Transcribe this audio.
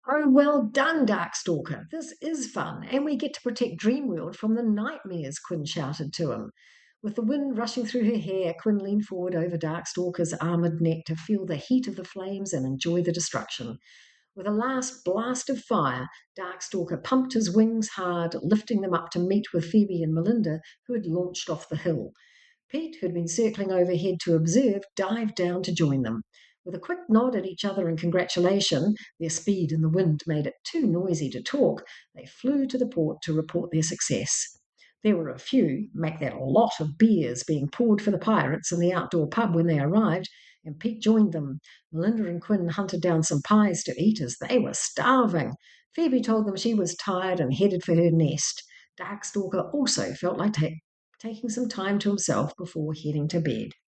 Oh, well done, Darkstalker. This is fun, and we get to protect Dreamworld from the nightmares, Quinn shouted to him. With the wind rushing through her hair, Quinn leaned forward over Darkstalker's armoured neck to feel the heat of the flames and enjoy the destruction. With a last blast of fire, Darkstalker pumped his wings hard, lifting them up to meet with Phoebe and Melinda, who had launched off the hill. Pete, who'd been circling overhead to observe, dived down to join them. With a quick nod at each other in congratulation, their speed and the wind made it too noisy to talk, they flew to the port to report their success. There were a few, make that a lot of beers being poured for the pirates in the outdoor pub when they arrived, and Pete joined them. Melinda and Quinn hunted down some pies to eat as they were starving. Phoebe told them she was tired and headed for her nest. Darkstalker also felt like taking some time to himself before heading to bed.